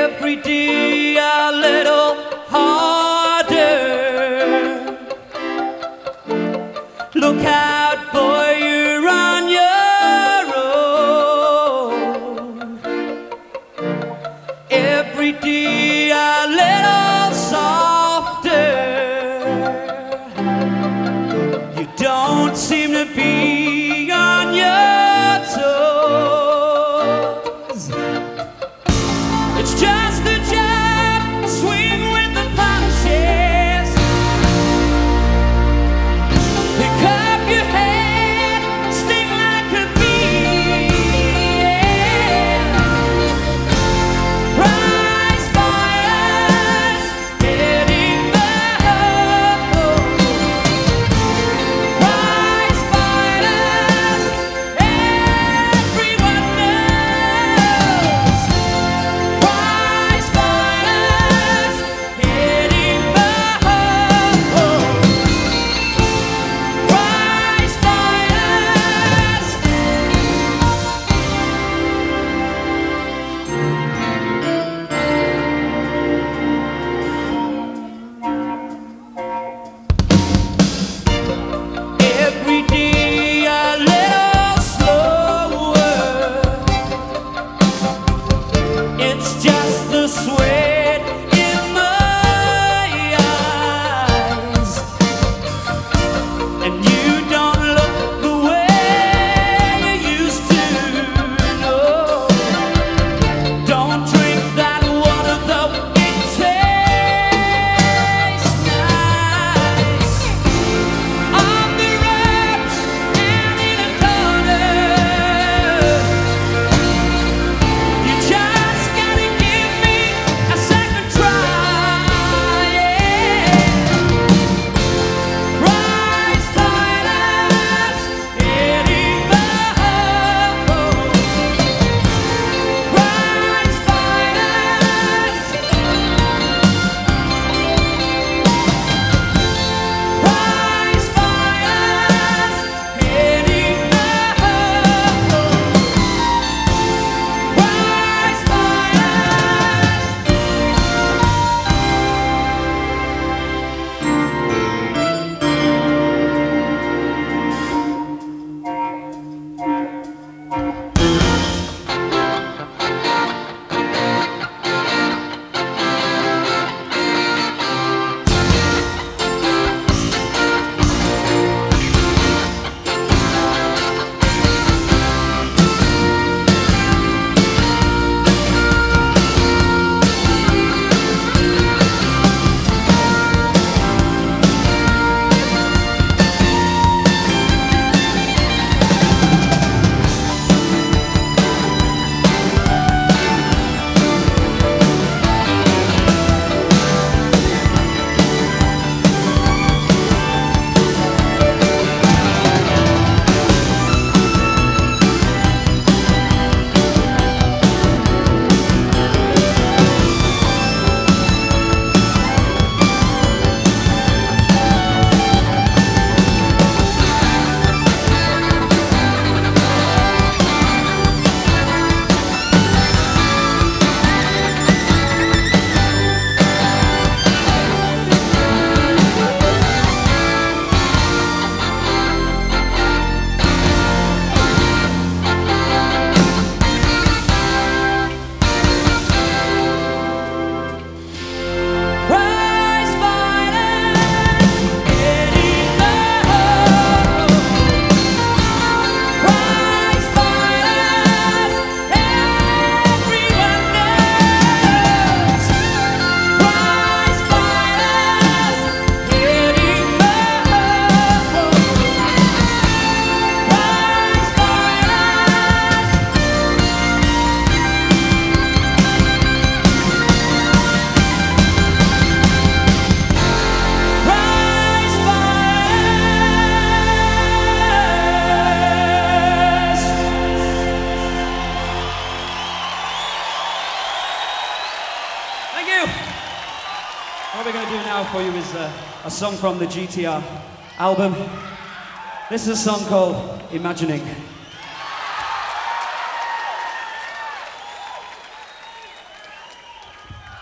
every day a little harder. Look out, boy, you're on your own. Every day a little softer. You don't seem to be on your toes. It's just a jab, swing with the punches. Pick up your head, sting like a bee. Prize fighters, getting the hope. Prize fighters, everyone knows. Prize fighters, hitting the hope. Prize fighters. Every day a little slower. It's just the sweat in my eyes, and you don't look the way you used to. No, don't drink that water though it tastes nice. On the ropes and in a corner, you just gotta give me a second try. Prize fighters, hitting the hope. Prize fighters. Prize fighters, hitting the hope. Prize Prize fighters, hitting the hope. Prize fighters, everyone knows. Prize fighters, hitting the hope. Prize fighters. Prize fighters. Thank you. What we're going to do now for you is a song from the GTR album. This is a song called Imagining.